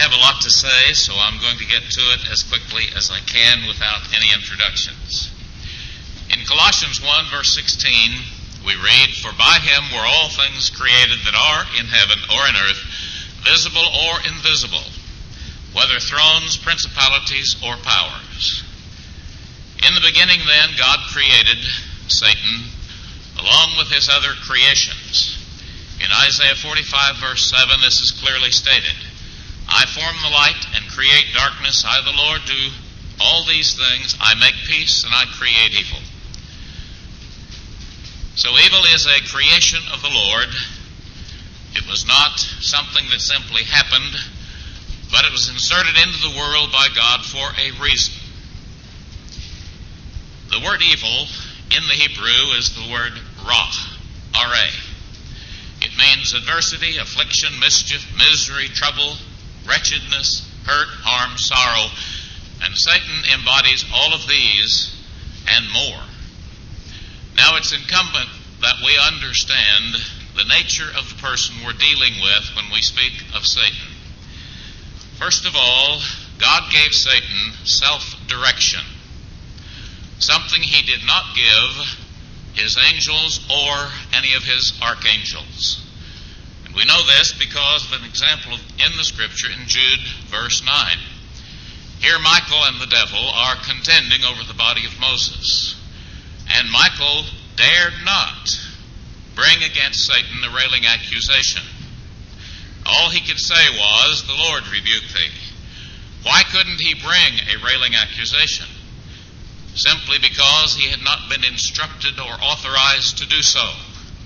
have a lot to say, so I'm going to get to it as quickly as I can without any introductions. In Colossians 1, verse 16, we read, "For by him were all things created that are in heaven or in earth, visible or invisible, whether thrones, principalities, or powers." In the beginning, then, God created Satan along with his other creations. In Isaiah 45, verse 7, this is clearly stated. "I form the light and create darkness. I, the Lord, do all these things. I make peace and I create evil." So evil is a creation of the Lord. It was not something that simply happened, but it was inserted into the world by God for a reason. The word evil in the Hebrew is the word ra, R-A. It means adversity, affliction, mischief, misery, trouble, wretchedness, hurt, harm, sorrow, and Satan embodies all of these and more. Now it's incumbent that we understand the nature of the person we're dealing with when we speak of Satan. First of all, God gave Satan self-direction, something he did not give his angels or any of his archangels. And we know this because of an example in the Scripture in Jude, verse 9. Here Michael and the devil are contending over the body of Moses. And Michael dared not bring against Satan a railing accusation. All he could say was, "The Lord rebuke thee." Why couldn't he bring a railing accusation? Simply because he had not been instructed or authorized to do so.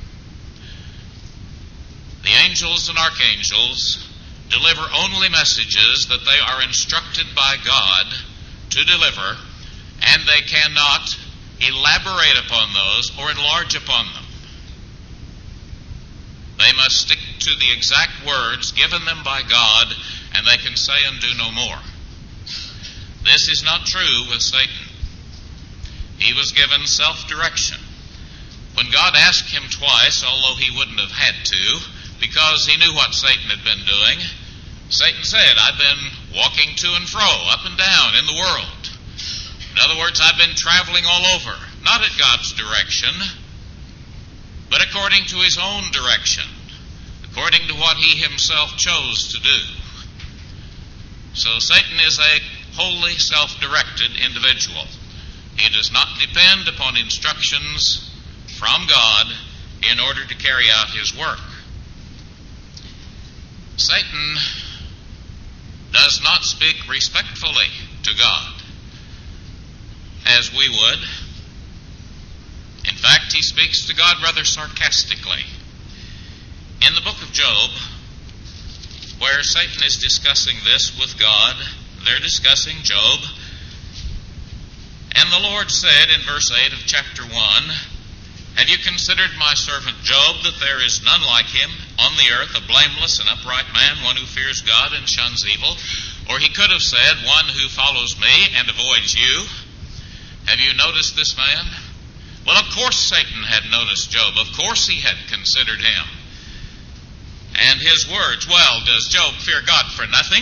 The angels and archangels deliver only messages that they are instructed by God to deliver, and they cannot elaborate upon those or enlarge upon them. They must stick to the exact words given them by God, and they can say and do no more. This is not true with Satan. He was given self-direction. When God asked him twice, although he wouldn't have had to, because he knew what Satan had been doing, Satan said, "I've been walking to and fro, up and down in the world." In other words, I've been traveling all over, not at God's direction, but according to his own direction, according to what he himself chose to do. So Satan is a wholly self-directed individual. He does not depend upon instructions from God in order to carry out his work. Satan does not speak respectfully to God, as we would. In fact, he speaks to God rather sarcastically. In the book of Job, where Satan is discussing this with God, they're discussing Job. And the Lord said in verse 8 of chapter 1, "Have you considered my servant Job, that there is none like him on the earth, a blameless and upright man, one who fears God and shuns evil?" Or he could have said, "One who follows me and avoids you. Have you noticed this man?" Well, of course Satan had noticed Job. Of course he had considered him. And his words, well, does Job fear God for nothing?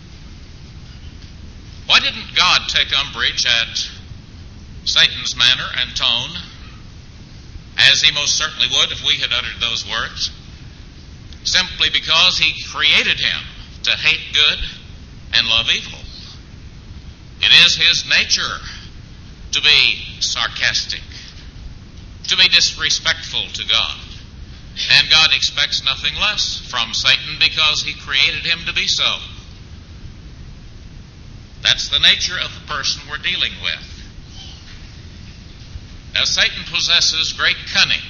Why didn't God take umbrage at Satan's manner and tone, as he most certainly would if we had uttered those words? Simply because he created him to hate good and love evil. It is his nature to be sarcastic, to be disrespectful to God. And God expects nothing less from Satan because he created him to be so. That's the nature of the person we're dealing with. Now, Satan possesses great cunning.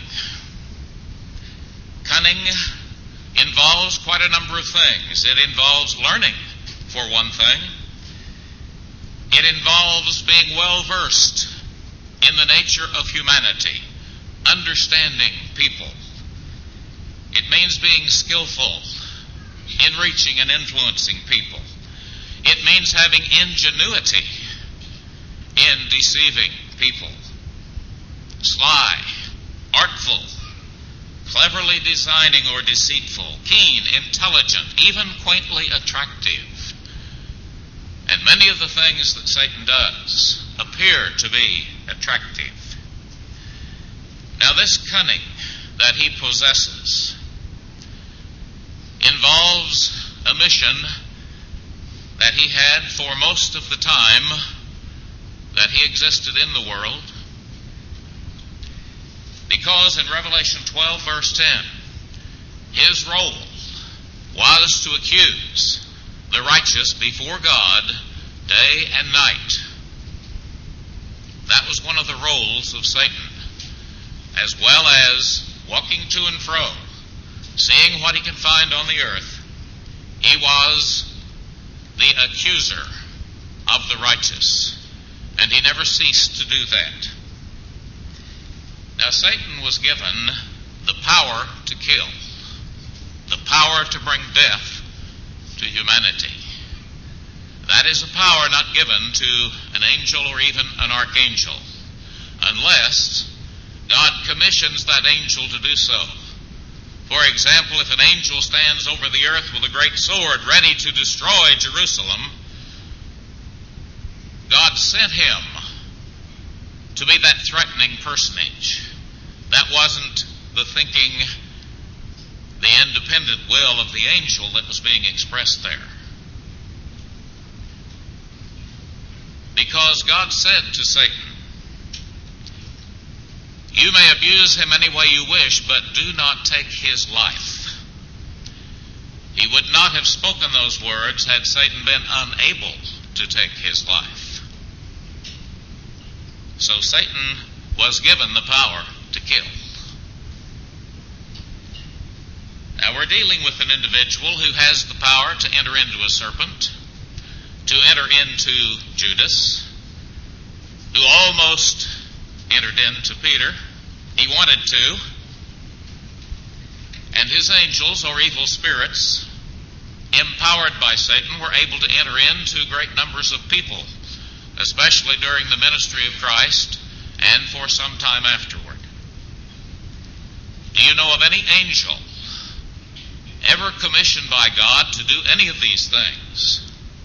Cunning involves quite a number of things. It involves learning, for one thing. It involves being well-versed in the nature of humanity, understanding people. It means being skillful in reaching and influencing people. It means having ingenuity in deceiving people. Sly, artful, cleverly designing or deceitful, keen, intelligent, even quaintly attractive. And many of the things that Satan does appear to be attractive. Now, this cunning that he possesses involves a mission that he had for most of the time that he existed in the world. Because in Revelation 12, verse 10, his role was to accuse the righteous before God day and night. That was one of the roles of Satan, as well as walking to and fro, seeing what he can find on the earth. He was the accuser of the righteous, and he never ceased to do that. Now, Satan was given the power to kill, the power to bring death to humanity. That is a power not given to an angel or even an archangel, unless God commissions that angel to do so. For example, if an angel stands over the earth with a great sword ready to destroy Jerusalem, God sent him to be that threatening personage. That wasn't the thinking, the independent will of the angel that was being expressed there. Because God said to Satan, "You may abuse him any way you wish, but do not take his life." He would not have spoken those words had Satan been unable to take his life. So Satan was given the power to kill. Now, we're dealing with an individual who has the power to enter into a serpent, to enter into Judas, who almost entered into Peter. He wanted to. And his angels, or evil spirits, empowered by Satan, were able to enter into great numbers of people, especially during the ministry of Christ and for some time afterward. Do you know of any angel ever commissioned by God to do any of these things?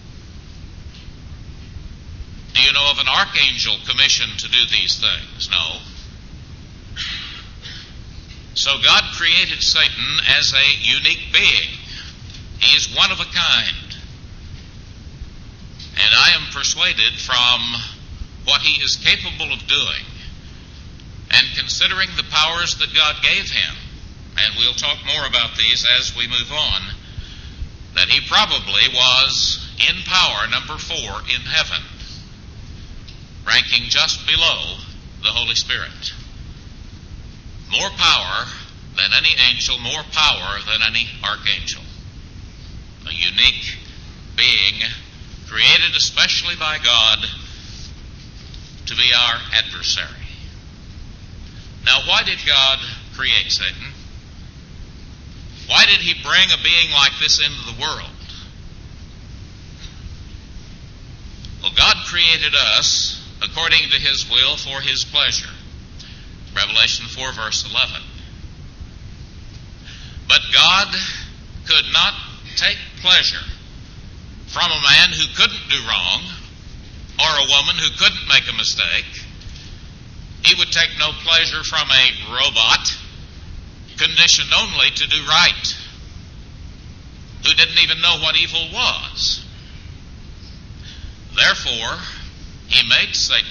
Do you know of an archangel commissioned to do these things? No. So God created Satan as a unique being. He is one of a kind. And I am persuaded from what he is capable of doing, and considering the powers that God gave him, and we'll talk more about these as we move on, that he probably was in power number 4 in heaven, ranking just below the Holy Spirit. More power than any angel, more power than any archangel. A unique being created especially by God to be our adversary. Now, why did God create Satan? Why did he bring a being like this into the world? Well, God created us according to his will for his pleasure. Revelation 4, verse 11. But God could not take pleasure from a man who couldn't do wrong, or a woman who couldn't make a mistake. He would take no pleasure from a robot conditioned only to do right, who didn't even know what evil was. Therefore, he made Satan.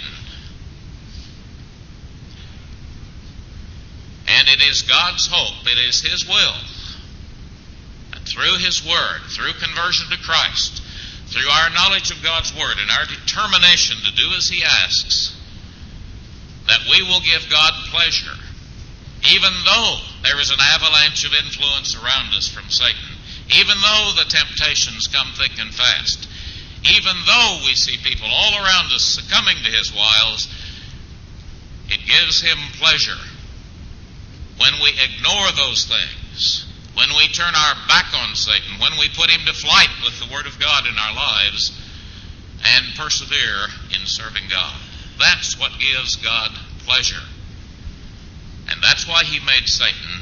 And it is God's hope, it is his will, that through his word, through conversion to Christ, through our knowledge of God's word and our determination to do as he asks, that we will give God pleasure, even though there is an avalanche of influence around us from Satan, even though the temptations come thick and fast, even though we see people all around us succumbing to his wiles. It gives him pleasure when we ignore those things, when we turn our back on Satan, when we put him to flight with the Word of God in our lives and persevere in serving God. That's what gives God pleasure. And that's why he made Satan,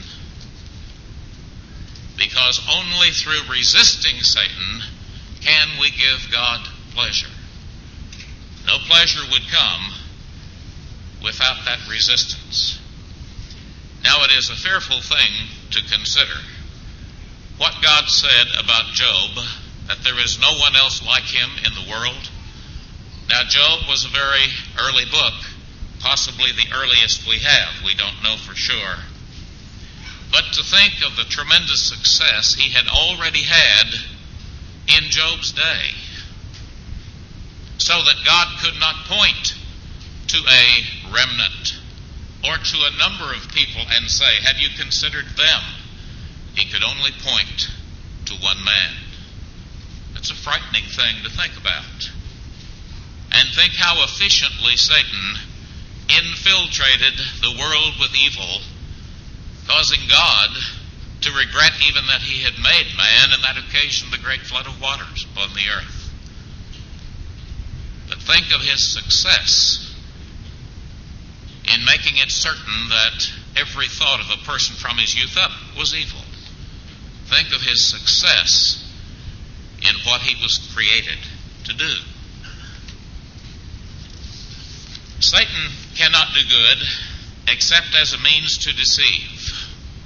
because only through resisting Satan can we give God pleasure. No pleasure would come without that resistance. Now, it is a fearful thing to consider what God said about Job, that there is no one else like him in the world. Now, Job was a very early book, possibly the earliest we have. We don't know for sure. But to think of the tremendous success he had already had in Job's day, so that God could not point to a remnant or to a number of people and say, have you considered them? He could only point to one man. That's a frightening thing to think about. And think how efficiently Satan infiltrated the world with evil, causing God to regret even that he had made man, and that occasioned the great flood of waters upon the earth. But think of his success in making it certain that every thought of a person from his youth up was evil. Think of his success in what he was created to do. Satan cannot do good except as a means to deceive.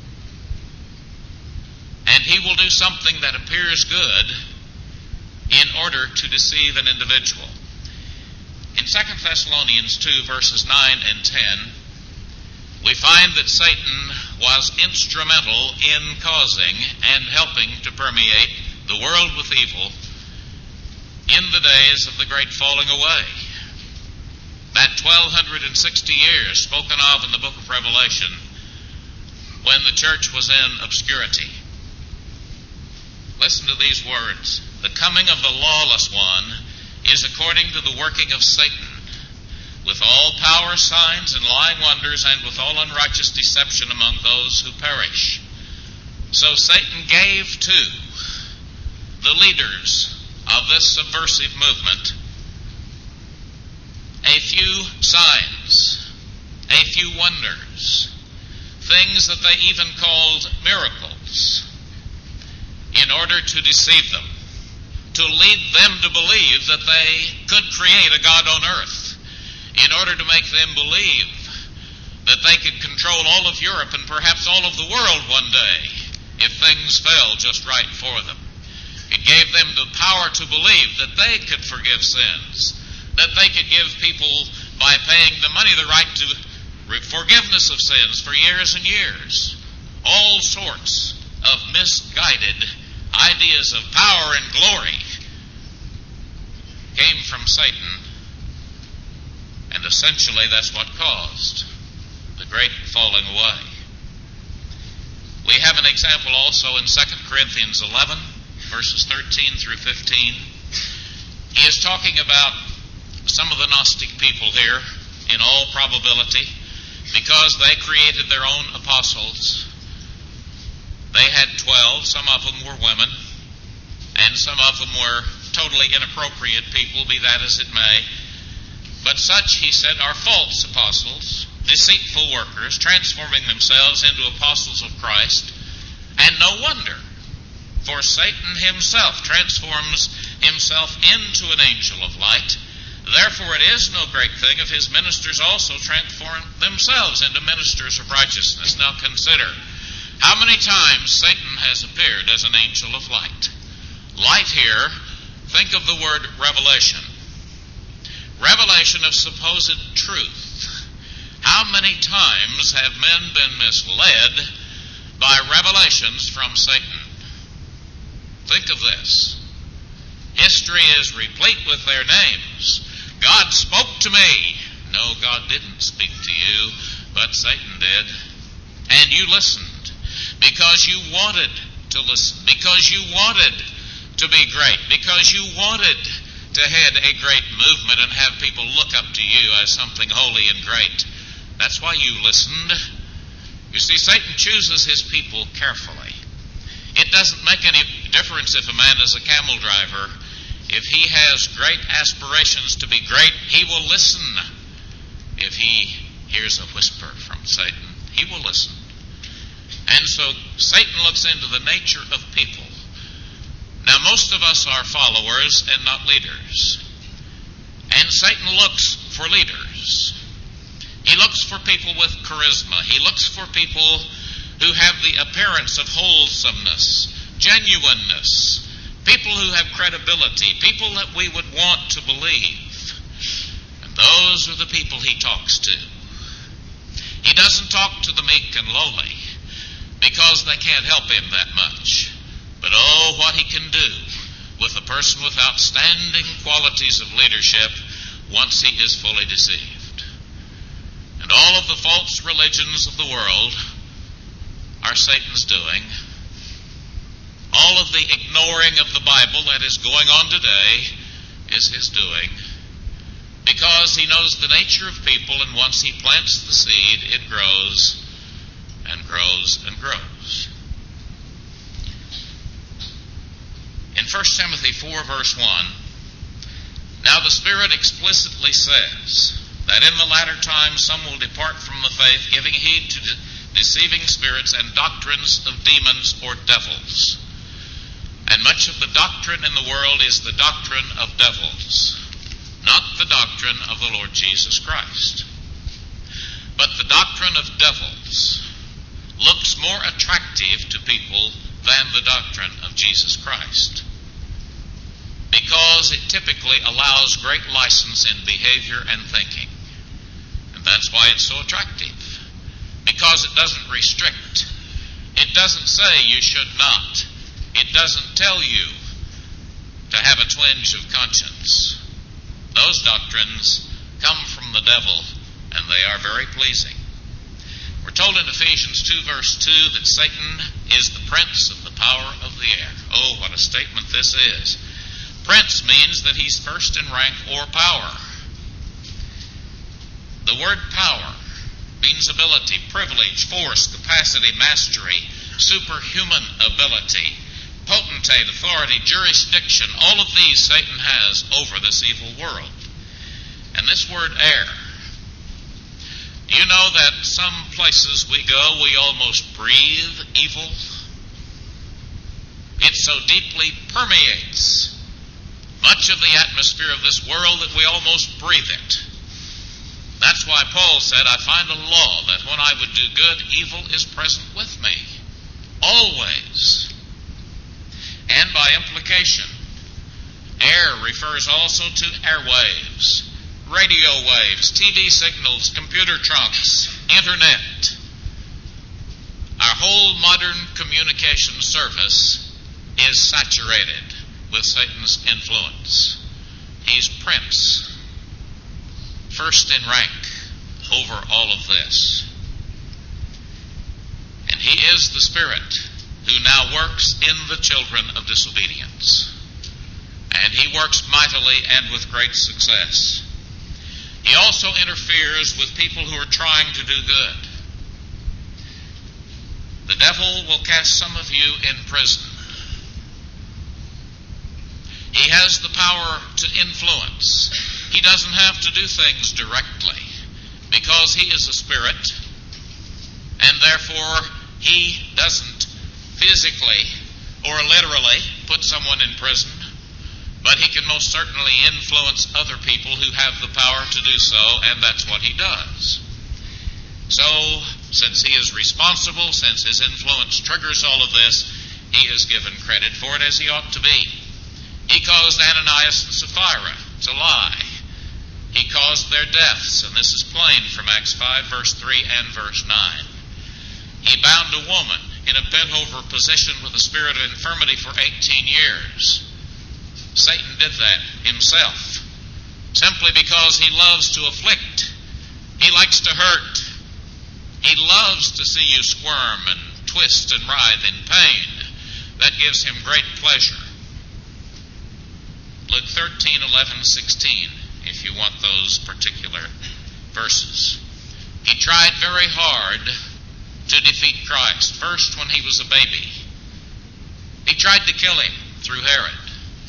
And he will do something that appears good in order to deceive an individual. In 2 Thessalonians 2, verses 9 and 10, we find that Satan was instrumental in causing and helping to permeate the world with evil in the days of the great falling away. That 1260 years spoken of in the book of Revelation, when the church was in obscurity. Listen to these words. The coming of the lawless one is according to the working of Satan, with all power, signs, and lying wonders, and with all unrighteous deception among those who perish. So Satan gave to the leaders of this subversive movement a few signs, a few wonders, things that they even called miracles, in order to deceive them, to lead them to believe that they could create a God on earth, in order to make them believe that they could control all of Europe and perhaps all of the world one day if things fell just right for them. It gave them the power to believe that they could forgive sins, that they could give people, by paying the money, the right to forgiveness of sins for years and years. All sorts of misguided ideas of power and glory came from Satan, and essentially that's what caused the great falling away. We have an example also in 2 Corinthians 11, verses 13 through 15. He is talking about some of the Gnostic people here, in all probability, because they created their own apostles. They had 12, some of them were women, and some of them were totally inappropriate people, be that as it may. But such, he said, are false apostles, deceitful workers, transforming themselves into apostles of Christ. And no wonder, for Satan himself transforms himself into an angel of light. Therefore it is no great thing if his ministers also transform themselves into ministers of righteousness. Now consider how many times Satan has appeared as an angel of light. Light here, think of the word revelation. Revelation of supposed truth. How many times have men been misled by revelations from Satan? Think of this. History is replete with their names. God spoke to me. No, God didn't speak to you, but Satan did. And you listened because you wanted to listen, because you wanted to be great, because you wanted to head a great movement and have people look up to you as something holy and great. That's why you listened. You see, Satan chooses his people carefully. It doesn't make any difference if a man is a camel driver. If he has great aspirations to be great, he will listen. If he hears a whisper from Satan, he will listen. And so Satan looks into the nature of people, Now, most of us are followers and not leaders. And Satan looks for leaders. He looks for people with charisma. He looks for people who have the appearance of wholesomeness, genuineness, people who have credibility, people that we would want to believe. And those are the people he talks to. He doesn't talk to the meek and lowly because they can't help him that much. But oh, what he can do with a person with outstanding qualities of leadership once he is fully deceived. And all of the false religions of the world are Satan's doing. All of the ignoring of the Bible that is going on today is his doing, because he knows the nature of people, and once he plants the seed, it grows and grows and grows. In 1 Timothy 4, verse 1, now the Spirit explicitly says that in the latter times some will depart from the faith, giving heed to deceiving spirits and doctrines of demons or devils. And much of the doctrine in the world is the doctrine of devils, not the doctrine of the Lord Jesus Christ. But the doctrine of devils looks more attractive to people than the doctrine of Jesus Christ, because it typically allows great license in behavior and thinking. And that's why it's so attractive, because it doesn't restrict. It doesn't say you should not. It doesn't tell you to have a twinge of conscience. Those doctrines come from the devil, and they are very pleasing. We're told in Ephesians 2, verse 2, that Satan is the prince of the power of the air. Oh, what a statement this is. Prince means that he's first in rank or power. The word power means ability, privilege, force, capacity, mastery, superhuman ability, potentate, authority, jurisdiction. All of these Satan has over this evil world. And this word air, do you know that some places we go, we almost breathe evil? It so deeply permeates much of the atmosphere of this world that we almost breathe it. That's why Paul said, I find a law that when I would do good, evil is present with me. Always. And by implication, air refers also to airwaves, radio waves, TV signals, computer trunks, internet. Our whole modern communication service is saturated with Satan's influence. He's prince, first in rank over all of this. And he is the spirit who now works in the children of disobedience. And he works mightily and with great success. He also interferes with people who are trying to do good. The devil will cast some of you in prison. He has the power to influence. He doesn't have to do things directly because he is a spirit, and therefore he doesn't physically or literally put someone in prison, but he can most certainly influence other people who have the power to do so, and that's what he does. So, since he is responsible, since his influence triggers all of this, he is given credit for it as he ought to be. He caused Ananias and Sapphira to lie. He caused their deaths, and this is plain from Acts 5, verse 3 and verse 9. He bound a woman in a bent-over position with a spirit of infirmity for 18 years. Satan did that himself, simply because he loves to afflict. He likes to hurt. He loves to see you squirm and twist and writhe in pain. That gives him great pleasure. Luke 13, 11, 16, if you want those particular verses. He tried very hard to defeat Christ. First, when he was a baby, he tried to kill him through Herod.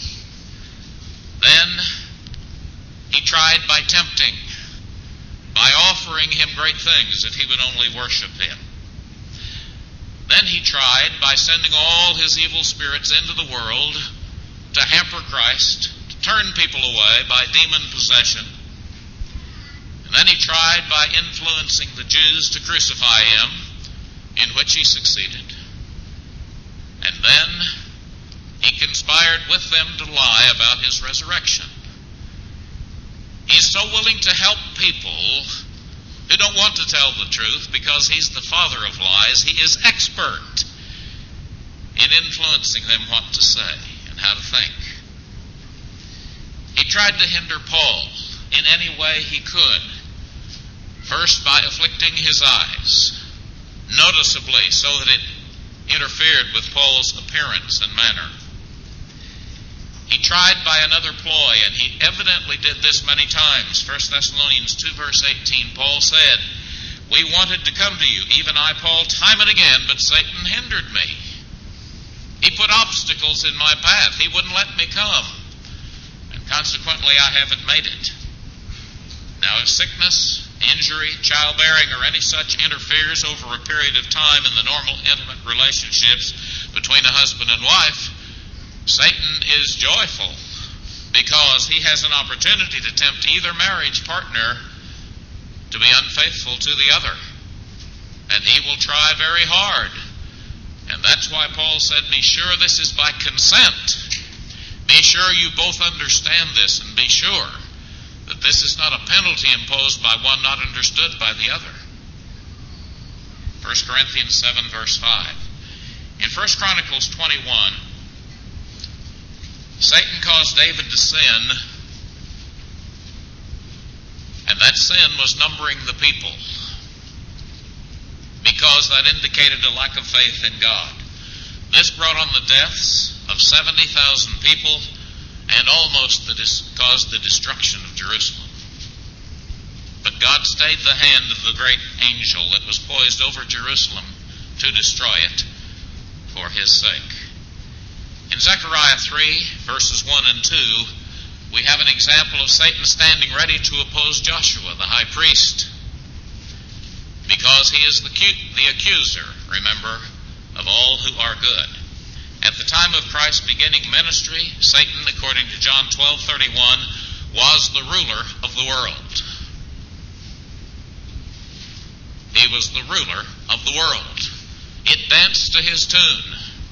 Then he tried by tempting, by offering him great things if he would only worship him. Then he tried by sending all his evil spirits into the world to hamper Christ, to turn people away by demon possession. And then he tried by influencing the Jews to crucify him, in which he succeeded. And then he conspired with them to lie about his resurrection. He's so willing to help people who don't want to tell the truth because he's the father of lies. He is expert in influencing them what to say and how to think. He tried to hinder Paul in any way he could. First, by afflicting his eyes, noticeably, so that it interfered with Paul's appearance and manner. He tried by another ploy, and he evidently did this many times. 1 Thessalonians 2 verse 18, Paul said, "We wanted to come to you, even I, Paul, time and again, but Satan hindered me. He put obstacles in my path. He wouldn't let me come. And consequently, I haven't made it." Now, if sickness, injury, childbearing, or any such interferes over a period of time in the normal intimate relationships between a husband and wife, Satan is joyful because he has an opportunity to tempt either marriage partner to be unfaithful to the other. And he will try very hard. And that's why Paul said, be sure this is by consent. Be sure you both understand this, and be sure that this is not a penalty imposed by one not understood by the other. 1 Corinthians 7 verse 5. In 1 Chronicles 21, Satan caused David to sin, and that sin was numbering the people, because that indicated a lack of faith in God. This brought on the deaths of 70,000 people and almost caused the destruction of Jerusalem. But God stayed the hand of the great angel that was poised over Jerusalem to destroy it for his sake. In Zechariah 3, verses 1 and 2, we have an example of Satan standing ready to oppose Joshua, the high priest, because he is the accuser, remember, of all who are good. At the time of Christ's beginning ministry, Satan, according to John 12:31, was the ruler of the world. He was the ruler of the world. It danced to his tune.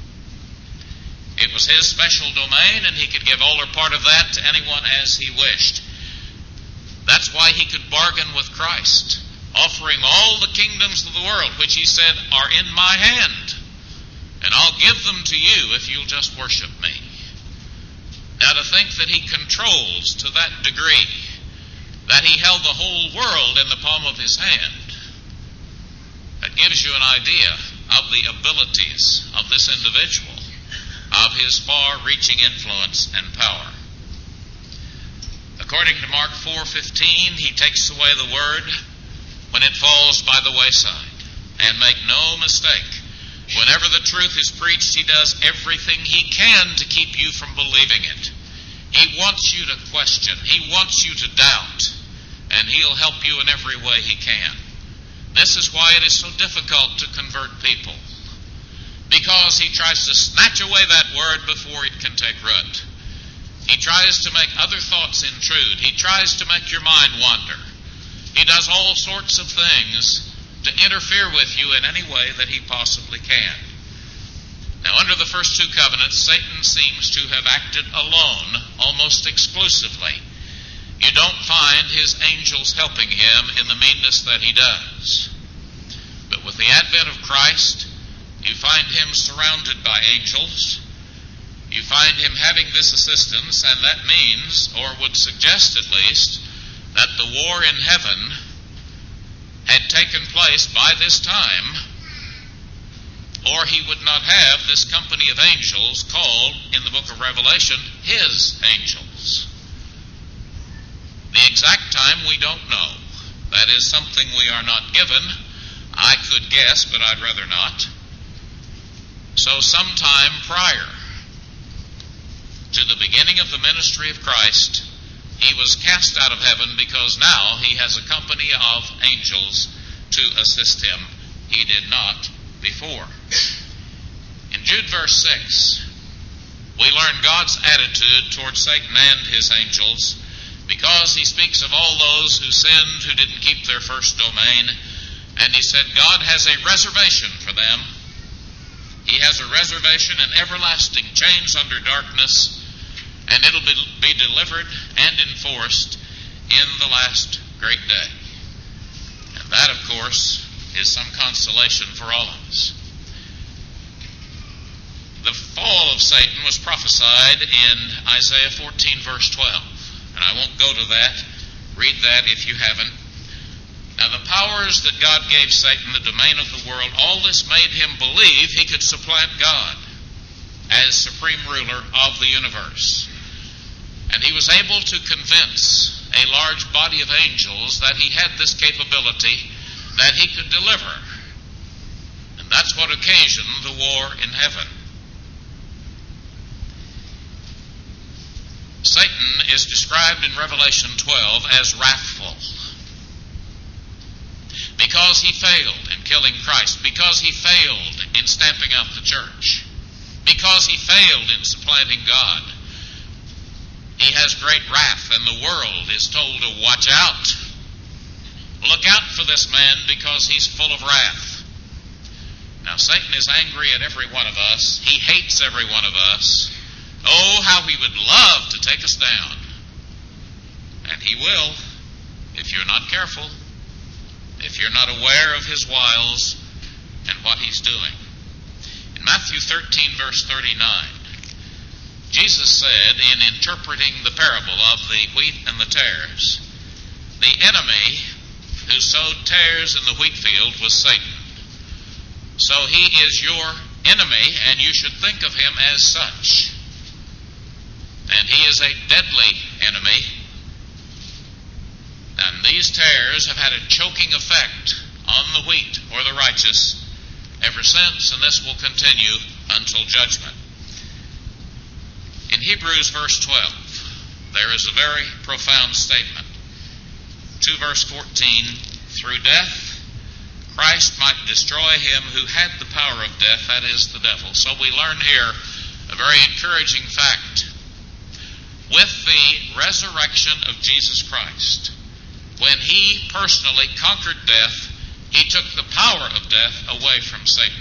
It was his special domain, and he could give all or part of that to anyone as he wished. That's why he could bargain with Christ, offering all the kingdoms of the world, which he said are in my hand, and I'll give them to you if you'll just worship me. Now, to think that he controls to that degree, that he held the whole world in the palm of his hand, that gives you an idea of the abilities of this individual, of his far-reaching influence and power. According to Mark 4:15, he takes away the word when it falls by the wayside. And make no mistake, whenever the truth is preached, he does everything he can to keep you from believing it. He wants you to question. He wants you to doubt. And he'll help you in every way he can. This is why it is so difficult to convert people, because he tries to snatch away that word before it can take root. He tries to make other thoughts intrude. He tries to make your mind wander. He does all sorts of things to interfere with you in any way that he possibly can. Now, under the first two covenants, Satan seems to have acted alone, almost exclusively. You don't find his angels helping him in the meanness that he does. But with the advent of Christ, you find him surrounded by angels. You find him having this assistance, and that means, or would suggest at least, that the war in heaven had taken place by this time, or he would not have this company of angels called, in the book of Revelation, his angels. The exact time we don't know. That is something we are not given. I could guess, but I'd rather not. So sometime prior to the beginning of the ministry of Christ, he was cast out of heaven, because now he has a company of angels to assist him. He did not before. In Jude verse 6, we learn God's attitude toward Satan and his angels, because he speaks of all those who sinned, who didn't keep their first domain, and he said God has a reservation for them. He has a reservation in everlasting chains under darkness, and it'll be delivered and enforced in the last great day. And that, of course, is some consolation for all of us. The fall of Satan was prophesied in Isaiah 14, verse 12. And I won't go to that. Read that if you haven't. Now, the powers that God gave Satan, the domain of the world, all this made him believe he could supplant God as supreme ruler of the universe. And he was able to convince a large body of angels that he had this capability, that he could deliver. And that's what occasioned the war in heaven. Satan is described in Revelation 12 as wrathful, because he failed in killing Christ, because he failed in stamping out the church, because he failed in supplanting God. He has great wrath, and the world is told to watch out. Look out for this man, because he's full of wrath. Now, Satan is angry at every one of us. He hates every one of us. Oh, how he would love to take us down. And he will, if you're not careful, if you're not aware of his wiles and what he's doing. In Matthew 13, verse 39, Jesus said, in interpreting the parable of the wheat and the tares, the enemy who sowed tares in the wheat field was Satan. So he is your enemy, and you should think of him as such. And he is a deadly enemy. And these tares have had a choking effect on the wheat or the righteous ever since, and this will continue until judgment. In Hebrews verse 12, there is a very profound statement. 2 verse 14, through death, Christ might destroy him who had the power of death, that is, the devil. So we learn here a very encouraging fact. With the resurrection of Jesus Christ, when he personally conquered death, he took the power of death away from Satan.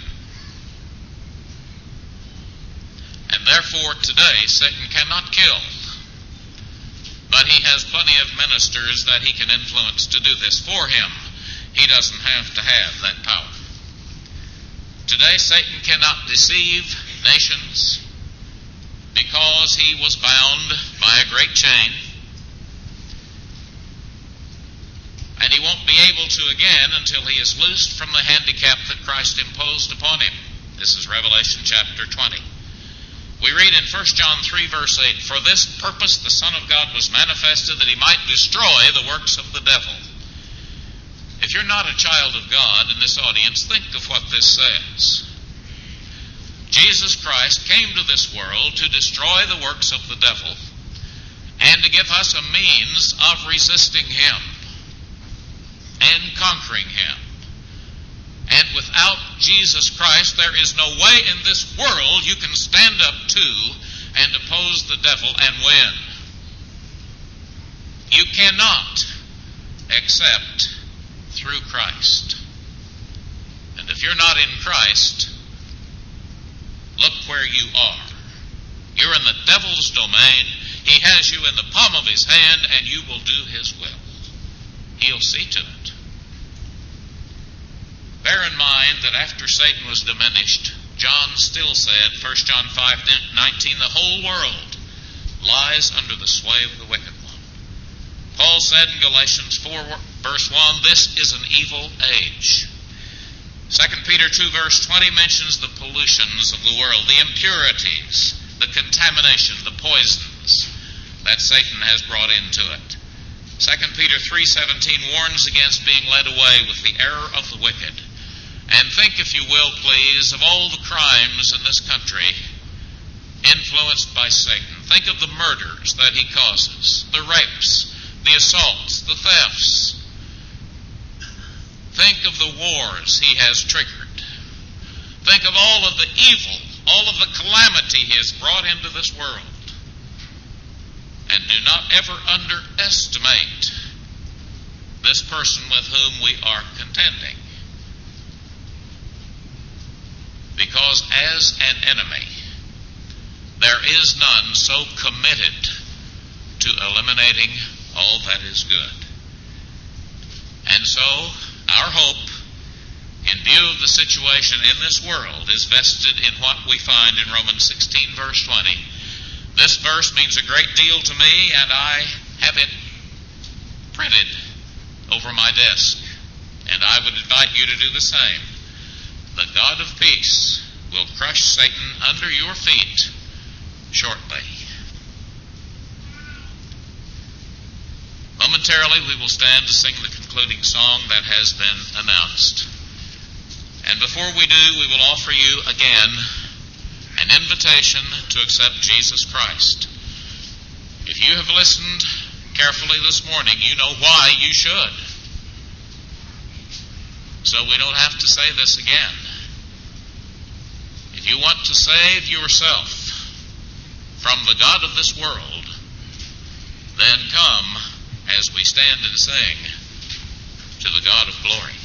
And therefore today Satan cannot kill, but he has plenty of ministers that he can influence to do this for him. He doesn't have to have that power. Today Satan cannot deceive nations, because he was bound by a great chain, and he won't be able to again until he is loosed from the handicap that Christ imposed upon him. This is Revelation chapter 20. We read in 1 John 3 verse 8, for this purpose the Son of God was manifested, that he might destroy the works of the devil. If you're not a child of God in this audience, think of what this says. Jesus Christ came to this world to destroy the works of the devil and to give us a means of resisting him and conquering him. And without Jesus Christ, there is no way in this world you can stand up to and oppose the devil and win. You cannot except through Christ. And if you're not in Christ, look where you are. You're in the devil's domain. He has you in the palm of his hand, and you will do his will. He'll see to it. Bear in mind that after Satan was diminished, John still said, 1 John 5:19, the whole world lies under the sway of the wicked one. Paul said in Galatians 4 verse 1, this is an evil age. 2 Peter 2 verse 20 mentions the pollutions of the world, the impurities, the contamination, the poisons that Satan has brought into it. 2 Peter 3:17 warns against being led away with the error of the wicked. And think, if you will, please, of all the crimes in this country influenced by Satan. Think of the murders that he causes, the rapes, the assaults, the thefts. Think of the wars he has triggered. Think of all of the evil all of the calamity He has brought into this world. And do not ever underestimate this person with whom we are contending. Because as an enemy, there is none so committed to eliminating all that is good. And so, our hope, in view of the situation in this world, is vested in what we find in Romans 16, verse 20. This verse means a great deal to me, and I have it printed over my desk. And I would invite you to do the same. The God of peace will crush Satan under your feet shortly. Momentarily, we will stand to sing the concluding song that has been announced. And before we do, we will offer you again an invitation to accept Jesus Christ. If you have listened carefully this morning, you know why you should. So we don't have to say this again. If you want to save yourself from the God of this world, then come as we stand and sing to the God of glory.